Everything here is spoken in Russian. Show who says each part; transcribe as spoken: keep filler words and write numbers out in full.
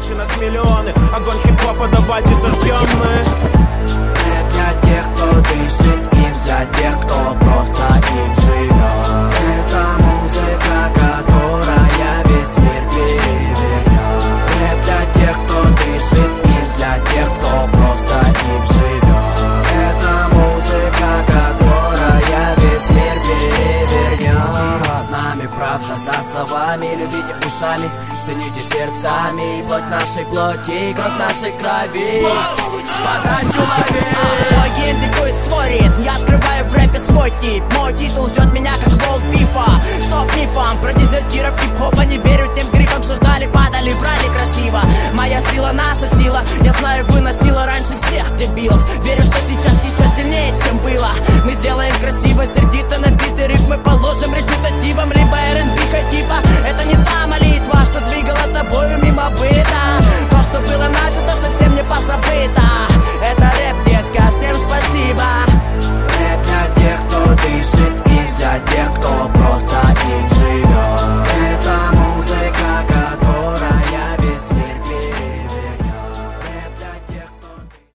Speaker 1: иначе нас миллионы. Огонь хип-хопа давайте зажгем мы.
Speaker 2: Рэп для тех, кто дышит им, для тех, кто просто им живет. Это музыка, которая весь мир перевернет. Рэп для тех, кто дышит им, для тех, кто просто им живет. Это музыка, которая весь мир перевернет. Сила с нами, правда за словами, любите ушами, цените сердцами. И плоть нашей плоти, и кровь нашей крови. Подачу лови.
Speaker 3: Мой гейм диктует свой ритм, я открываю в рэпе свой тип. Мой титул ждет меня как волк пифа. Стоп мифам про дезертиров хип-хопа, не верю тем грифам.